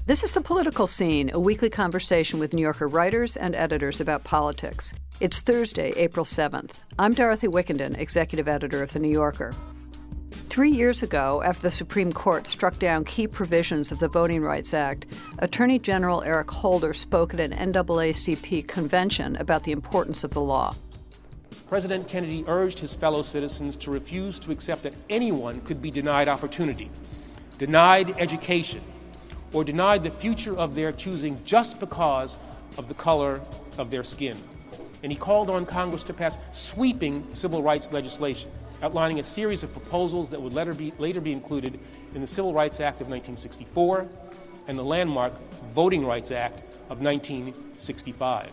This is The Political Scene, a weekly conversation with New Yorker writers and editors about politics. It's Thursday, April 7th. I'm Dorothy Wickenden, executive editor of The New Yorker. 3 years ago, after the Supreme Court struck down key provisions of the Voting Rights Act, Attorney General Eric Holder spoke at an NAACP convention about the importance of the law. President Kennedy urged his fellow citizens to refuse to accept that anyone could be denied opportunity, denied education, or denied the future of their choosing just because of the color of their skin. And he called on Congress to pass sweeping civil rights legislation, outlining a series of proposals that would later be included in the Civil Rights Act of 1964 and the landmark Voting Rights Act of 1965.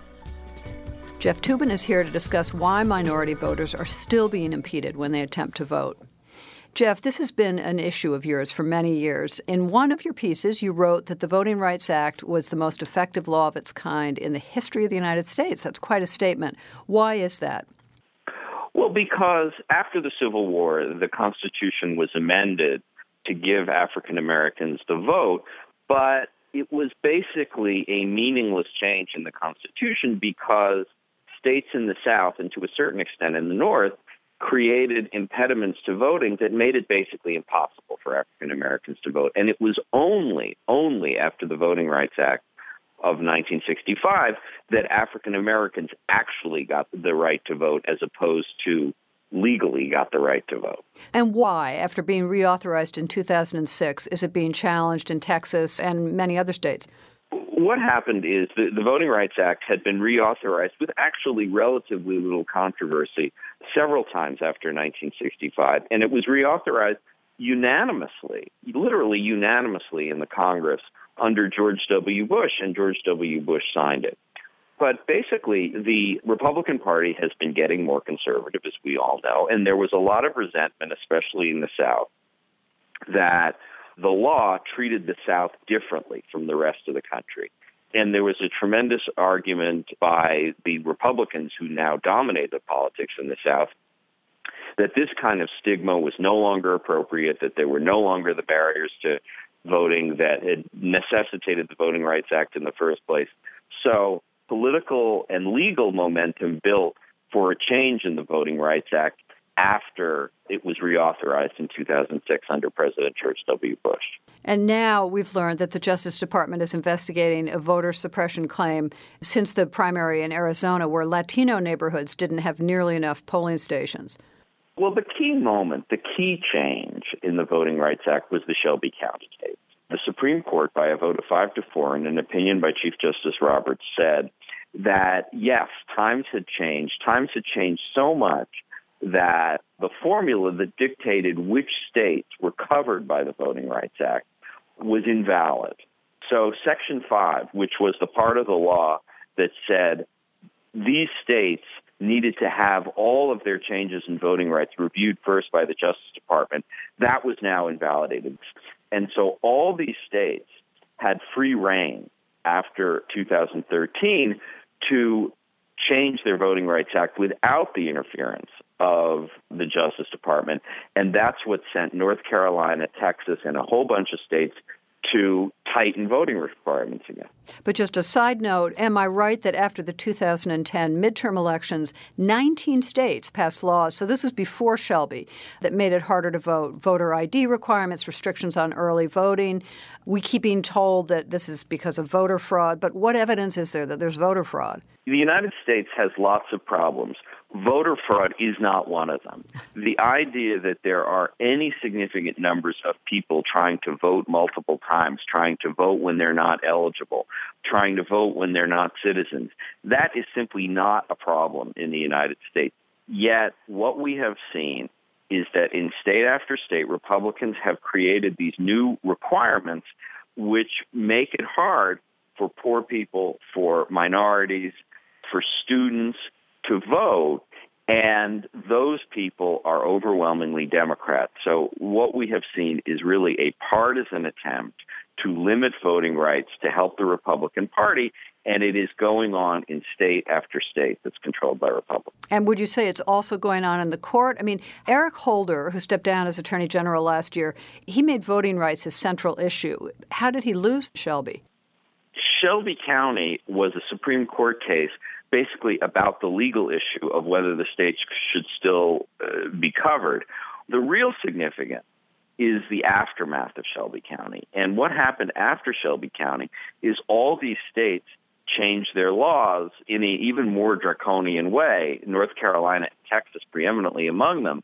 Jeff Toobin is here to discuss why minority voters are still being impeded when they attempt to vote. Jeff, this has been an issue of yours for many years. In one of your pieces, you wrote that the Voting Rights Act was the most effective law of its kind in the history of the United States. That's quite a statement. Why is that? Well, because after the Civil War, the Constitution was amended to give African Americans the vote, but it was basically a meaningless change in the Constitution because states in the South, and to a certain extent in the North, created impediments to voting that made it basically impossible for African Americans to vote. And it was only after the Voting Rights Act of 1965 that African Americans actually got the right to vote as opposed to legally got the right to vote. And why, after being reauthorized in 2006, is it being challenged in Texas and many other states? What happened is the Voting Rights Act had been reauthorized with actually relatively little controversy several times after 1965, and it was reauthorized unanimously, literally unanimously in the Congress under George W. Bush, and George W. Bush signed it. But basically, the Republican Party has been getting more conservative, as we all know, and there was a lot of resentment, especially in the South, that the law treated the South differently from the rest of the country. And there was a tremendous argument by the Republicans who now dominate the politics in the South that this kind of stigma was no longer appropriate, that there were no longer the barriers to voting that had necessitated the Voting Rights Act in the first place. So political and legal momentum built for a change in the Voting Rights Act after it was reauthorized in 2006 under President George W. Bush. And now we've learned that the Justice Department is investigating a voter suppression claim since the primary in Arizona where Latino neighborhoods didn't have nearly enough polling stations. Well, the key moment, the key change in the Voting Rights Act was the Shelby County case. The Supreme Court, by a vote of 5-4, in an opinion by Chief Justice Roberts, said that, yes, times had changed. Times had changed so much that the formula that dictated which states were covered by the Voting Rights Act was invalid. So Section 5, which was the part of the law that said these states needed to have all of their changes in voting rights reviewed first by the Justice Department, that was now invalidated. And so all these states had free rein after 2013 to change their Voting Rights Act without the interference of the Justice Department. And that's what sent North Carolina, Texas, and a whole bunch of states to tighten voting requirements again. But just a side note, am I right that after the 2010 midterm elections, 19 states passed laws, so this was before Shelby, that made it harder to vote? Voter ID requirements, restrictions on early voting. We keep being told that this is because of voter fraud, but what evidence is there that there's voter fraud? The United States has lots of problems. Voter fraud is not one of them. The idea that there are any significant numbers of people trying to vote multiple times, trying to vote when they're not eligible, trying to vote when they're not citizens, that is simply not a problem in the United States. Yet what we have seen is that in state after state, Republicans have created these new requirements which make it hard for poor people, for minorities, for students to vote, and those people are overwhelmingly Democrats. So what we have seen is really a partisan attempt to limit voting rights to help the Republican Party, And it is going on in state after state that's controlled by Republicans. And would you say it's also going on in the court? I mean, Eric Holder, who stepped down as Attorney General last year, he made voting rights his central issue. How did he lose Shelby? Shelby County was a Supreme Court case basically about the legal issue of whether the states should still be covered. The real significance is the aftermath of Shelby County. And what happened after Shelby County is all these states changed their laws in an even more draconian way, North Carolina and Texas preeminently among them.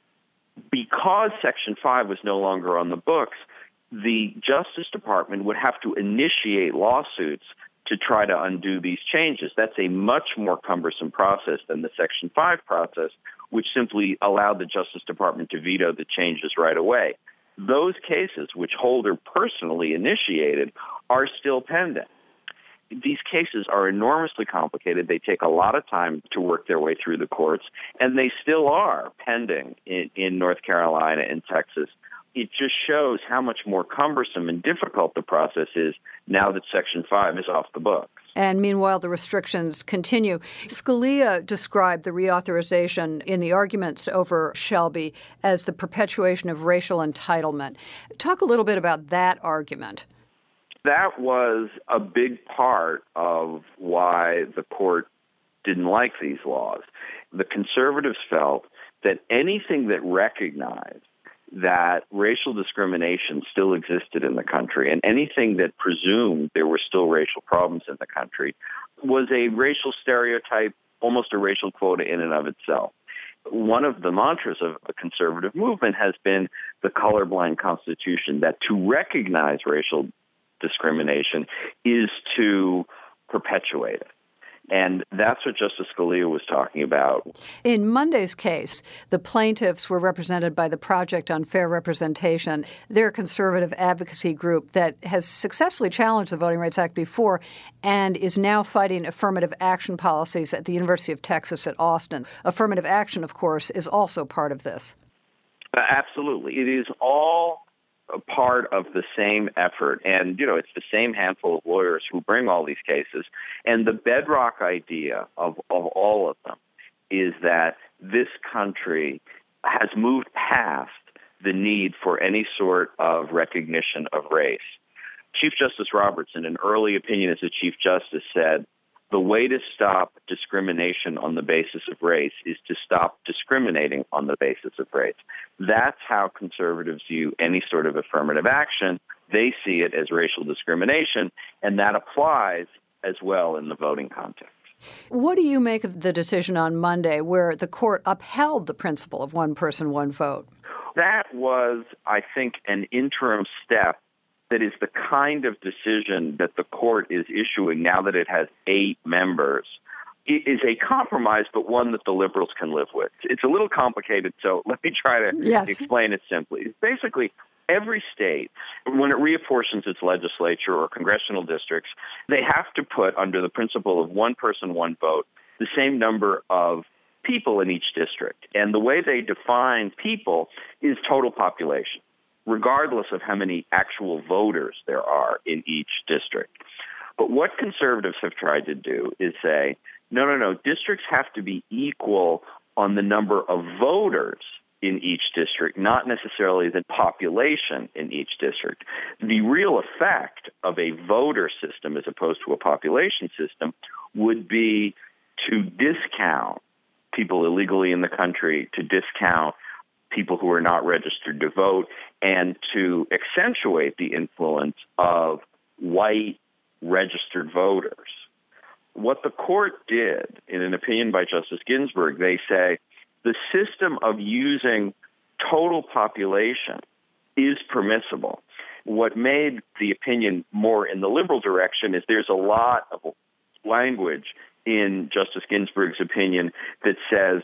Because Section 5 was no longer on the books, the Justice Department would have to initiate lawsuits to try to undo these changes. That's a much more cumbersome process than the Section 5 process, which simply allowed the Justice Department to veto the changes right away. Those cases, which Holder personally initiated, are still pending. These cases are enormously complicated. They take a lot of time to work their way through the courts, and they still are pending in North Carolina and Texas. It just shows how much more cumbersome and difficult the process is now that Section 5 is off the books. And meanwhile, the restrictions continue. Scalia described the reauthorization in the arguments over Shelby as the perpetuation of racial entitlement. Talk a little bit about that argument. That was a big part of why the court didn't like these laws. The conservatives felt that anything that recognized that racial discrimination still existed in the country and anything that presumed there were still racial problems in the country was a racial stereotype, almost a racial quota in and of itself. One of the mantras of the conservative movement has been the colorblind constitution, that to recognize racial discrimination is to perpetuate it. And that's what Justice Scalia was talking about. In Monday's case, the plaintiffs were represented by the Project on Fair Representation. They're a conservative advocacy group that has successfully challenged the Voting Rights Act before and is now fighting affirmative action policies at the University of Texas at Austin. Affirmative action, of course, is also part of this. Absolutely. It is all a part of the same effort. And, it's the same handful of lawyers who bring all these cases. And the bedrock idea of all of them is that this country has moved past the need for any sort of recognition of race. Chief Justice Roberts, in an early opinion as a Chief Justice, said, the way to stop discrimination on the basis of race is to stop discriminating on the basis of race. That's how conservatives view any sort of affirmative action. They see it as racial discrimination, and that applies as well in the voting context. What do you make of the decision on Monday where the court upheld the principle of one person, one vote? That was, I think, an interim step that is the kind of decision that the court is issuing now that it has 8 members. It is a compromise, but one that the liberals can live with. It's a little complicated, so let me try to explain it simply. Basically, every state, when it reapportions its legislature or congressional districts, they have to put under the principle of one person, one vote, the same number of people in each district. And the way they define people is total population, regardless of how many actual voters there are in each district. But what conservatives have tried to do is say, no, districts have to be equal on the number of voters in each district, not necessarily the population in each district. The real effect of a voter system as opposed to a population system would be to discount people illegally in the country, to discount people who are not registered to vote, and to accentuate the influence of white registered voters. What the court did, in an opinion by Justice Ginsburg, they say the system of using total population is permissible. What made the opinion more in the liberal direction is there's a lot of language in Justice Ginsburg's opinion that says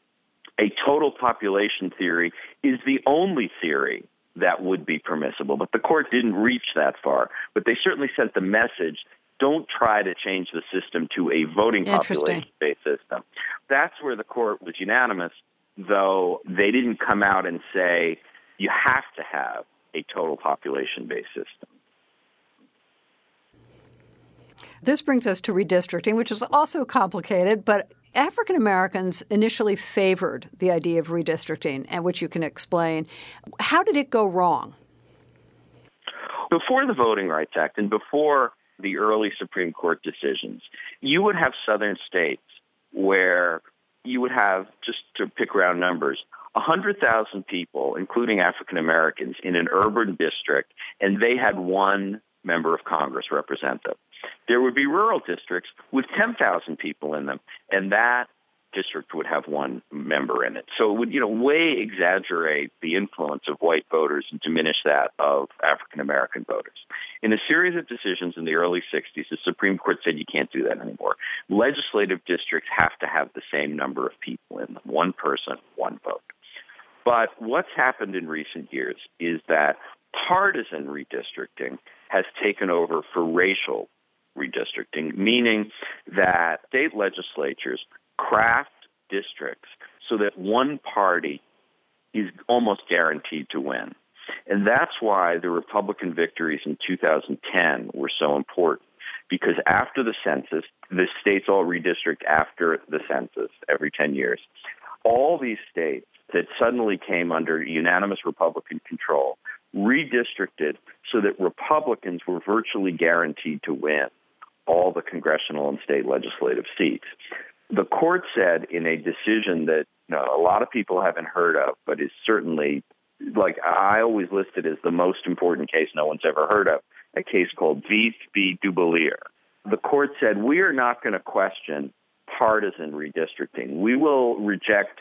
a total population theory is the only theory that would be permissible. But the court didn't reach that far. But they certainly sent the message, don't try to change the system to a voting population-based system. That's where the court was unanimous, though they didn't come out and say you have to have a total population-based system. This brings us to redistricting, which is also complicated, but African Americans initially favored the idea of redistricting, and which you can explain. How did it go wrong? Before the Voting Rights Act and before the early Supreme Court decisions, you would have southern states where you would have, just to pick round numbers, 100,000 people, including African Americans, in an urban district, and they had one member of Congress represent them. There would be rural districts with 10,000 people in them, and that district would have one member in it. So it would, way exaggerate the influence of white voters and diminish that of African American voters. In a series of decisions in the early 60s, the Supreme Court said you can't do that anymore. Legislative districts have to have the same number of people in them, one person, one vote. But what's happened in recent years is that partisan redistricting has taken over for racial redistricting, meaning that state legislatures craft districts so that one party is almost guaranteed to win. And that's why the Republican victories in 2010 were so important, because after the census, the states all redistrict after the census every 10 years. All these states that suddenly came under unanimous Republican control redistricted so that Republicans were virtually guaranteed to win all the congressional and state legislative seats. The court said in a decision that a lot of people haven't heard of, but is certainly, I always list it as the most important case no one's ever heard of, a case called Vieth v. Dubelier. The court said, we are not going to question partisan redistricting. We will reject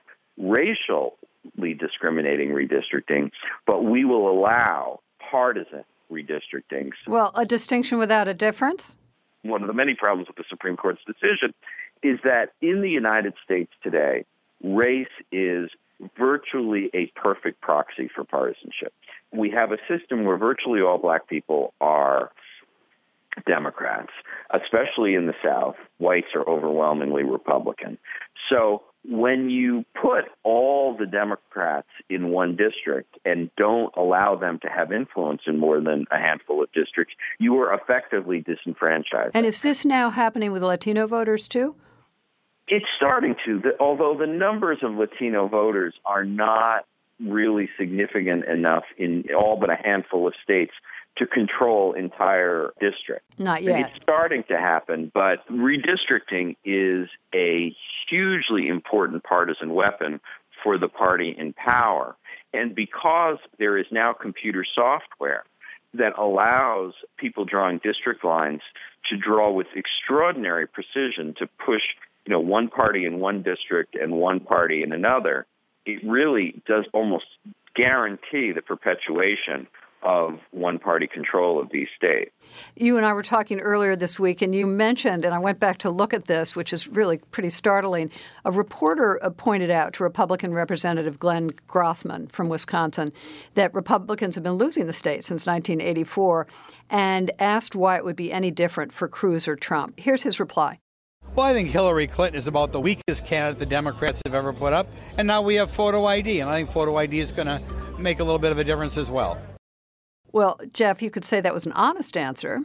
racially discriminating redistricting, but we will allow partisan redistricting. Well, a distinction without a difference? One of the many problems with the Supreme Court's decision is that in the United States today, race is virtually a perfect proxy for partisanship. We have a system where virtually all black people are Democrats, especially in the South. Whites are overwhelmingly Republican. So when you put all the Democrats in one district and don't allow them to have influence in more than a handful of districts, you are effectively disenfranchised. And is this now happening with Latino voters too? It's starting to, although the numbers of Latino voters are not really significant enough in all but a handful of states to control entire districts. Not yet. It's starting to happen, but redistricting is a hugely important partisan weapon for the party in power. And because there is now computer software that allows people drawing district lines to draw with extraordinary precision to push one party in one district and one party in another, it really does almost guarantee the perpetuation of one-party control of these states. You and I were talking earlier this week, and you mentioned, and I went back to look at this, which is really pretty startling, a reporter pointed out to Republican Representative Glenn Grothman from Wisconsin that Republicans have been losing the state since 1984 and asked why it would be any different for Cruz or Trump. Here's his reply. Well, I think Hillary Clinton is about the weakest candidate the Democrats have ever put up, and now we have photo ID, and I think photo ID is going to make a little bit of a difference as well. Well, Jeff, you could say that was an honest answer.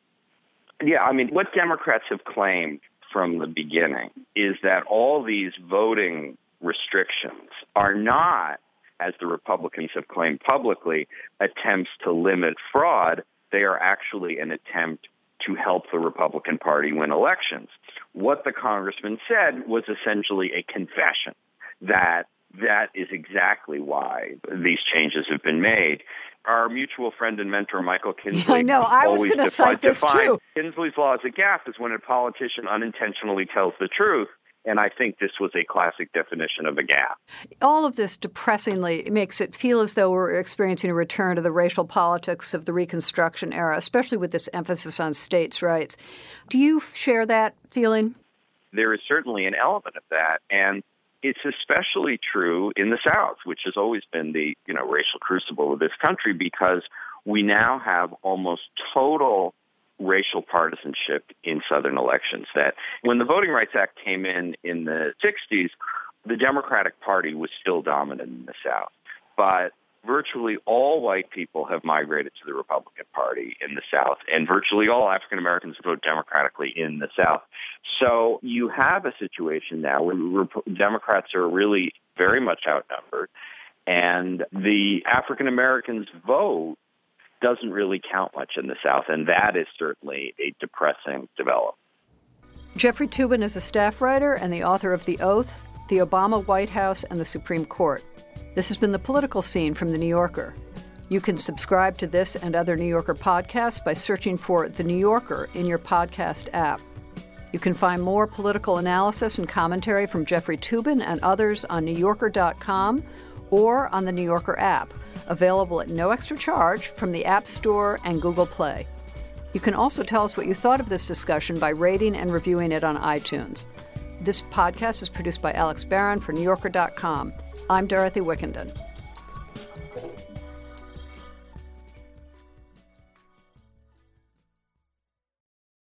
Yeah, what Democrats have claimed from the beginning is that all these voting restrictions are not, as the Republicans have claimed publicly, attempts to limit fraud. They are actually an attempt to help the Republican Party win elections. What the congressman said was essentially a confession that is exactly why these changes have been made. Our mutual friend and mentor, Michael Kinsley, I know, I was going to cite this too. Kinsley's law as a gaffe is when a politician unintentionally tells the truth, and I think this was a classic definition of a gaffe. All of this depressingly makes it feel as though we're experiencing a return to the racial politics of the Reconstruction era, especially with this emphasis on states' rights. Do you share that feeling? There is certainly an element of that, and it's especially true in the South, which has always been the racial crucible of this country, because we now have almost total racial partisanship in Southern elections. That when the Voting Rights Act came in the 60s, the Democratic Party was still dominant in the South. But virtually all white people have migrated to the Republican Party in the South, and virtually all African Americans vote democratically in the South. So you have a situation now where Democrats are really very much outnumbered, and the African Americans' vote doesn't really count much in the South, and that is certainly a depressing development. Jeffrey Toobin is a staff writer and the author of The Oath, The Obama White House, and the Supreme Court. This has been The Political Scene from The New Yorker. You can subscribe to this and other New Yorker podcasts by searching for The New Yorker in your podcast app. You can find more political analysis and commentary from Jeffrey Toobin and others on NewYorker.com or on the New Yorker app, available at no extra charge from the App Store and Google Play. You can also tell us what you thought of this discussion by rating and reviewing it on iTunes. This podcast is produced by Alex Barron for NewYorker.com. I'm Dorothy Wickenden.